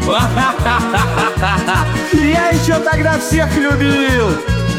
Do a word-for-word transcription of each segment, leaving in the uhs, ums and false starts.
Я еще тогда всех любил.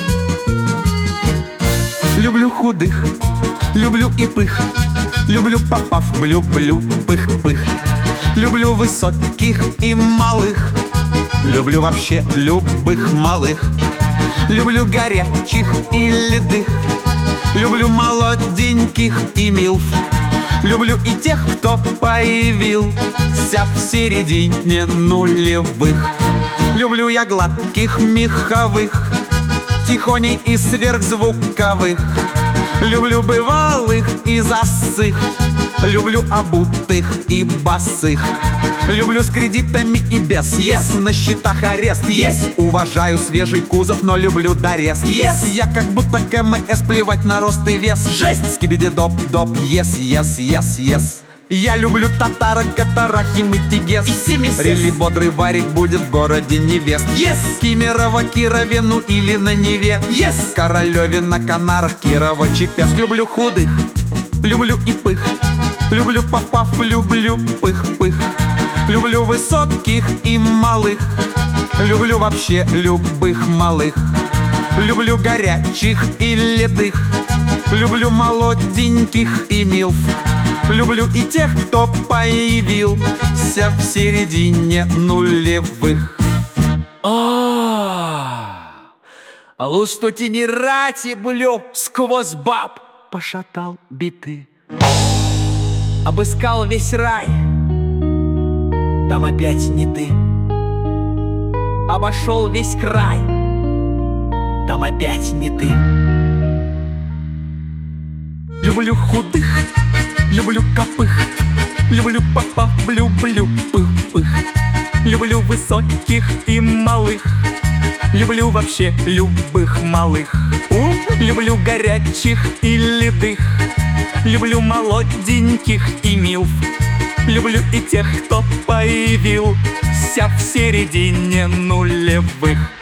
Люблю худых, люблю и пых, люблю попав, люблю пых-пых. Люблю высоких и малых, люблю вообще любых малых. Люблю горячих и ледых, люблю молоденьких и милф. Люблю и тех, кто появился в середине нулевых. Люблю я гладких меховых, тихоней и сверхзвуковых. Люблю бывалых и засых, люблю обутых и босых. Люблю с кредитами и без, yes. На счетах арест, yes. Уважаю свежий кузов, но люблю дорест, yes. Я как будто КМС, плевать на рост и вес, жесть. Скибиди-доп-доп, yes, yes, yes, yes. Я люблю татаро, катараки, мытигес. Рели бодрый варик будет в городе невест, yes. Кемерово, Кирове, ну или на Неве, yes. Королеве на Канарах, Кирово, Чепец. Люблю худых, люблю и пых, люблю попав, люблю пых-пых. Люблю высоких и малых, люблю вообще любых малых. Люблю горячих и ледых, люблю молоденьких и милф. Люблю и тех, кто появился в середине нулевых. А лустути не рати блю, сквозь баб пошатал биты. Обыскал весь рай, там опять не ты. Обошел весь край, там опять не ты. Люблю худых, люблю копых, люблю попав, люблю пых-пых. Люблю высоких и малых, люблю вообще любых малых. Люблю горячих и ледых, люблю молоденьких и милф. Люблю и тех, кто появился в середине нулевых.